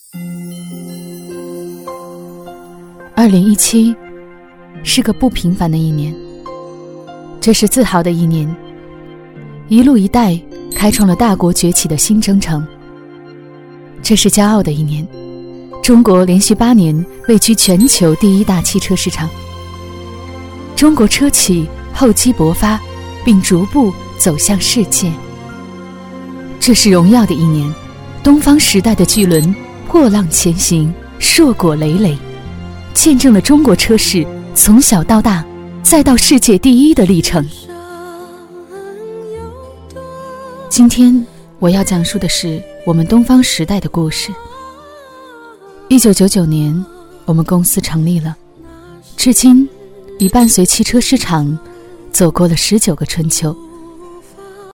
2017是个不平凡的一年，这是自豪的一年，一路一带开创了大国崛起的新征程。这是骄傲的一年，中国连续8年位居全球第1大汽车市场。中国车企厚积薄发，并逐步走向世界。这是荣耀的一年，东方时代的巨轮破浪前行，硕果累累，见证了中国车市从小到大再到世界第1的历程。今天我要讲述的是我们东方时代的故事。1999年我们公司成立了，至今已伴随汽车市场走过了19个春秋。